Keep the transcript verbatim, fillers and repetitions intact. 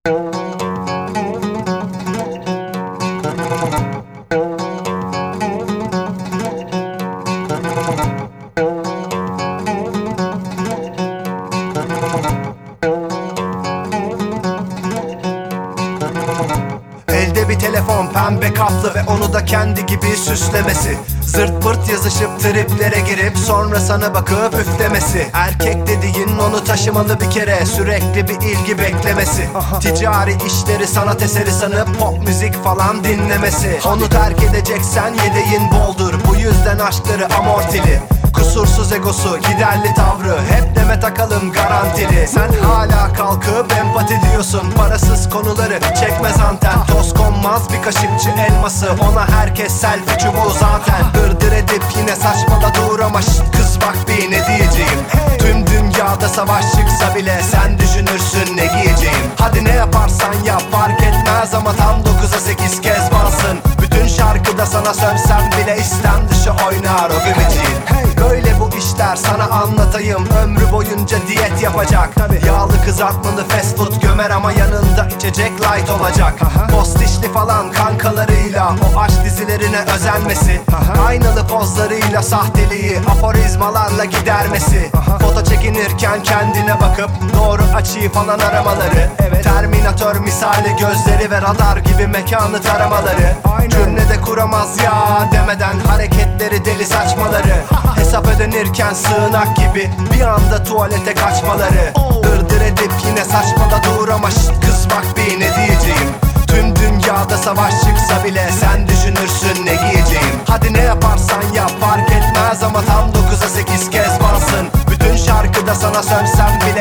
Elde bir telefon pembe kaplı ve onu da kendi gibi süslemesi. Zırt pırt yazışıp triplere girip sonra sana bakıp üflemesi. Erkek dediğin onu taşımalı bir kere, sürekli bir ilgi beklemesi. Ticari işleri sanat eseri sanıp pop müzik falan dinlemesi. Onu terk edeceksen yedeğin boldur, bu yüzden aşkları amortili. Kusursuz egosu, giderli tavrı, hep deme takalım garantili. Sen hala kalkıp empati diyorsun, parasız konuları çekmez anten. Toz konmaz bir kaşıkçı elması, ona herkes selfie çubuğu zaten. Dırdır edip yine saçmaladı uğrama, şşt kız bak bir ne diyeceğim. Tüm dünyada savaş çıksa bile sen düşünürsün ne giyeceğim. Hadi ne yaparsan yap fark etmez ama tam dokuza sekiz kez bansın. Bütün şarkıda sana sövsem bile istem dışı oynar o gümeciğin. Böyle bu işler sana anlatayım, ömrü boyunca diyet yapacak. Yağlı kızartmalı fast food gömer ama yanında içecek light olacak. Postişli falan kankalarıyla o aşk dizilerine özenmesi. Aynalı pozlarıyla sahteliği aforizmalarla gidermesi. Foto çekinirken kendine bakıp doğru açıyı falan aramaları. Terminator misali gözleri ve radar gibi mekanı taramaları. Cümlede kuramaz ya demeden hareketleri deli saçmaları. Hesap ödenirken sığınak gibi bir anda tuvalete kaçmaları. Dırdır edip yine saçmaladı uğrama, şşt kız bak bir ne diyeceğim. Tüm dünyada savaş çıksa bile sen düşünürsün ne giyeceğim. Hadi ne yaparsan yap fark etmez ama tam dokuza sekiz kez bansın. Bütün şarkıda sana sövsem bile